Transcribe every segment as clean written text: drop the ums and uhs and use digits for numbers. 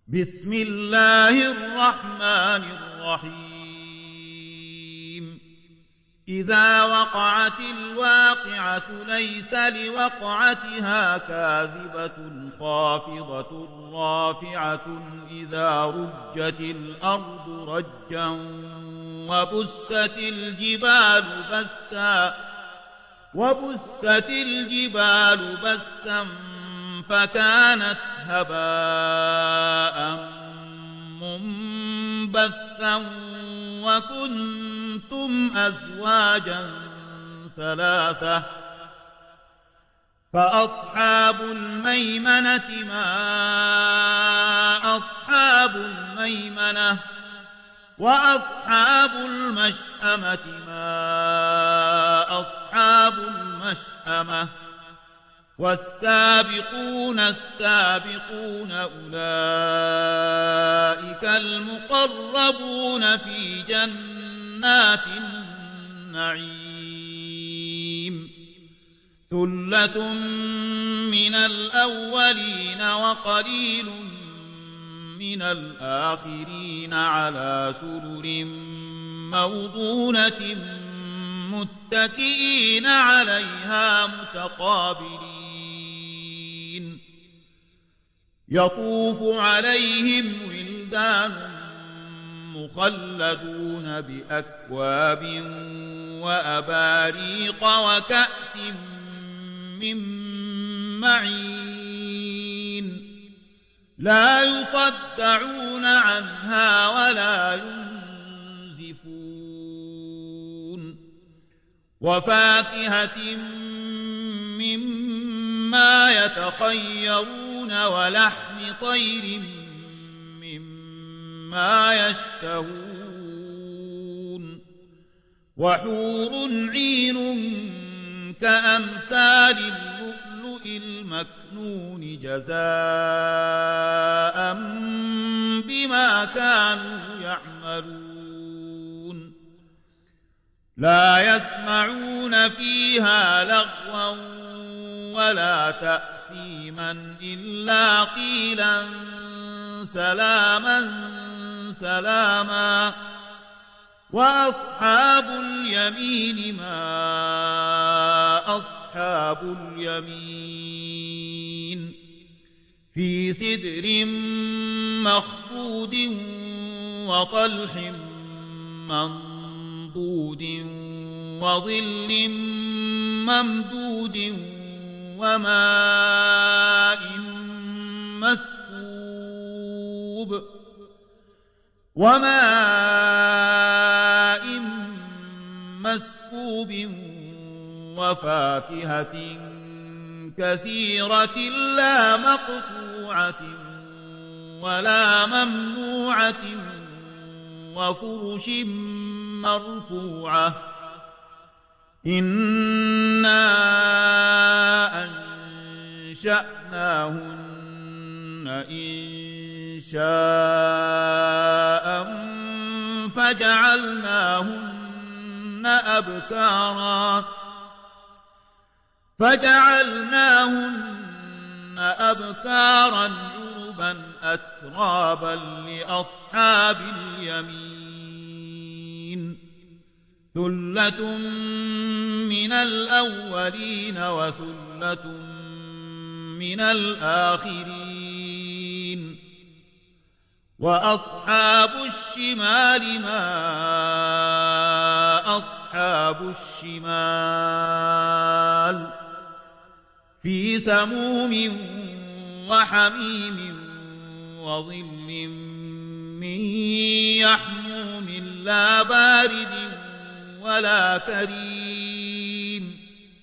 بسم الله الرحمن الرحيم إذا وقعت الواقعة ليس لوقعتها كاذبة خافضة رافعة إذا رجت الأرض رجا وبست الجبال بسا فكانت هباء منبثا وكنتم أزواجا ثلاثة فأصحاب الميمنة ما أصحاب الميمنة وأصحاب المشأمة ما أصحاب المشأمة والسابقون السابقون أولئك المقربون في جنات النعيم ثلة من الأولين وقليل من الآخرين على سرر موضونة متكئين عليها متقابلين يطوف عليهم ولدان مخلدون بأكواب وأباريق وكأس من معين لا يصدعون عنها ولا ينزفون وفاكهة مما يتخيرون ولحم طير مما يشتهون وحور عين كأمثال اللؤلؤ المكنون جزاء بما كانوا يعملون لا يسمعون فيها لغوا ولا تأثيما إلا قيلا سلاما سلاما وأصحاب اليمين ما أصحاب اليمين في سدر مخضود وطلح منضود وظل ممدود وماء مسكوب وفاكهة كثيرة لا مقطوعة ولا ممنوعة وفرش مرفوعة إنا أنشأناهن إنشاء فجعلناهن أبكارا عربا أترابا لأصحاب اليمين ثلة من الأولين وثلة من الآخرين وأصحاب الشمال ما أصحاب الشمال في سموم وحميم وظل من يحموم لا بارد ولا كريم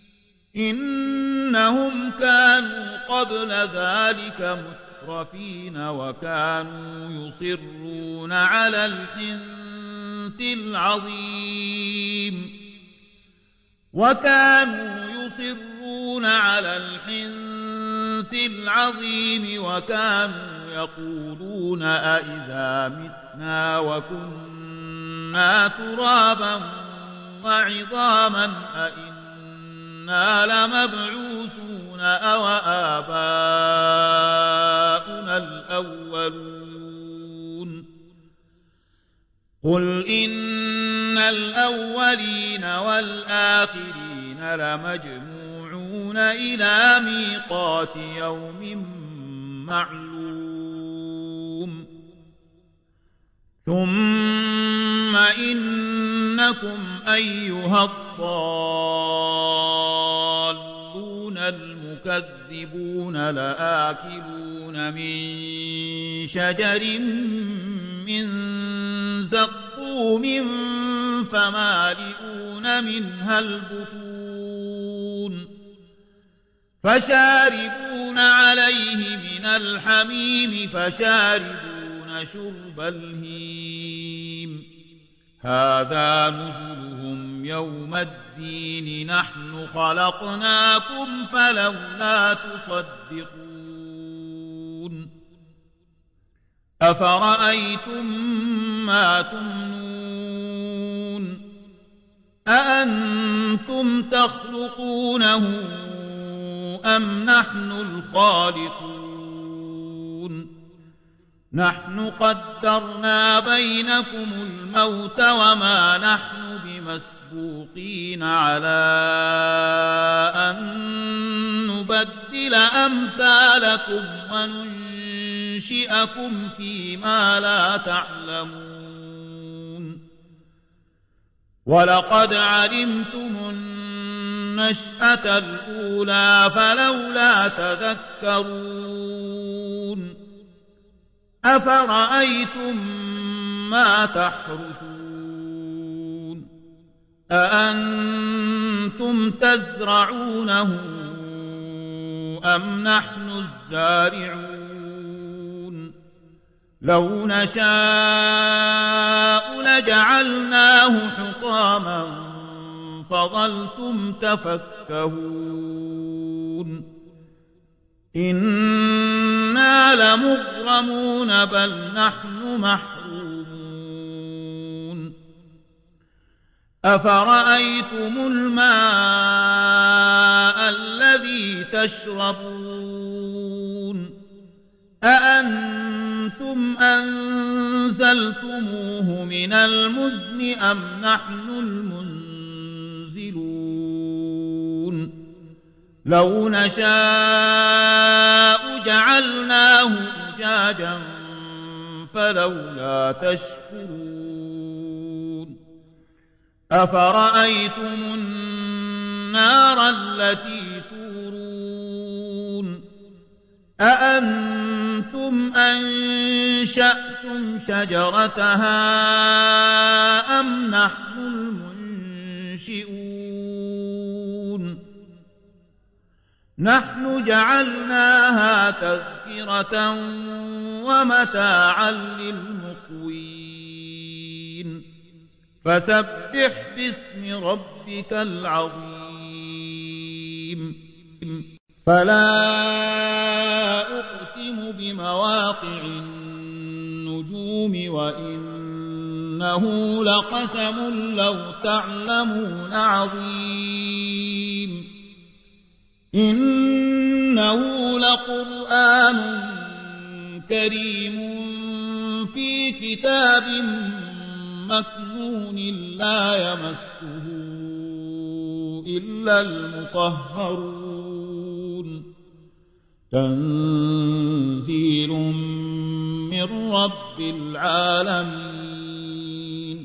إنهم كانوا قبل ذلك مترفين وكانوا يصرون على الحنث العظيم وكانوا يقولون أئذا متنا وكنا ترابا وعظاما أئنا لمبعوثون أو آباؤنا الأولون قل إن الأولين والآخرين لمجموعون إلى ميقات يوم معلوم ثم إنكم أيها الضالون المكذبون لآكلون من شجر من زقوم فمالئون منها البطون فشاربون عليه من الحميم فشاربون شرب الهيم هذا نزلهم يوم الدين نحن خلقناكم فلولا تصدقون أفرأيتم ما تمنون أأنتم تخلقونه أم نحن الخالقون نحن قدرنا بينكم الموت وما نحن بمسبوقين على أن نبدل أمثالكم وننشئكم فيما لا تعلمون ولقد علمتم النشأة الأولى فلولا تذكرون أفرأيتم ما تحرثون أأنتم تزرعونه أم نحن الزارعون لو نشاء لجعلناه حطاما فظلتم تفكهون إنا لمغرمون بل نحن محرومون أفرأيتم الماء الذي تشربون أأنتم أنزلتموه من المزن أم نحن المنزلون لو نشاء جعلناه أجاجا فلولا تشكرون أفرأيتم النار التي تورون أأنتم أنشأتم شجرتها أم نحن المنشئون نحن جعلناها تذكرة ومتاعا للمقوين فسبح باسم ربك العظيم فلا أقسم بمواقع النجوم وإنه لقسم لو تعلمون عظيم إنه لقرآن كريم في كتاب مكنون لا يمسه إلا المطهرون تنزيل من رب العالمين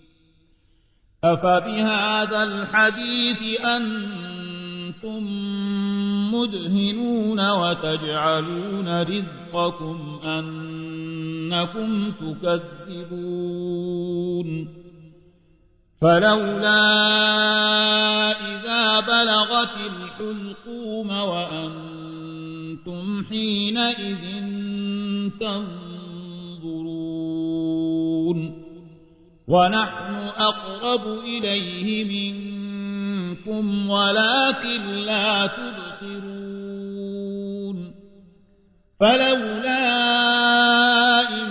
أفبهذا الحديث أنتم مدهنون وتجعلون رزقكم أنكم تكذبون فلولا إذا بلغت الحلقوم وأنتم حينئذ تنظرون ونحن أقرب إليه منكم ولكن لا تبصرون فلولا إن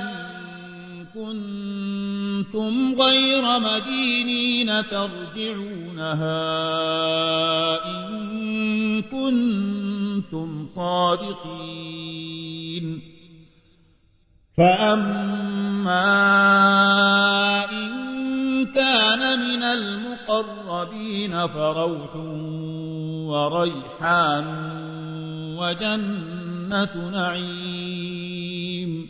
كنتم غير مدينين ترجعونها إن كنتم صادقين فأما إن كان من المقربين فروح وريحان وجنة نعيم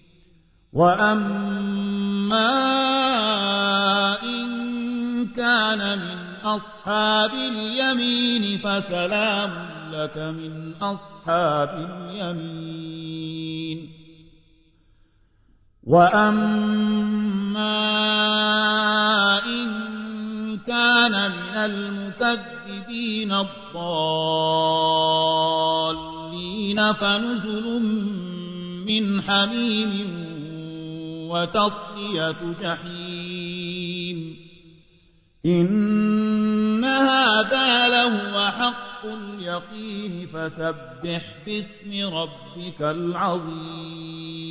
وأما إن كان من أصحاب اليمين فسلام لك من أصحاب اليمين وأما إن كان من المكذبين الضالين فنزل من حميم وتصلية جحيم إن هذا لهو حق اليقين فسبح باسم ربك العظيم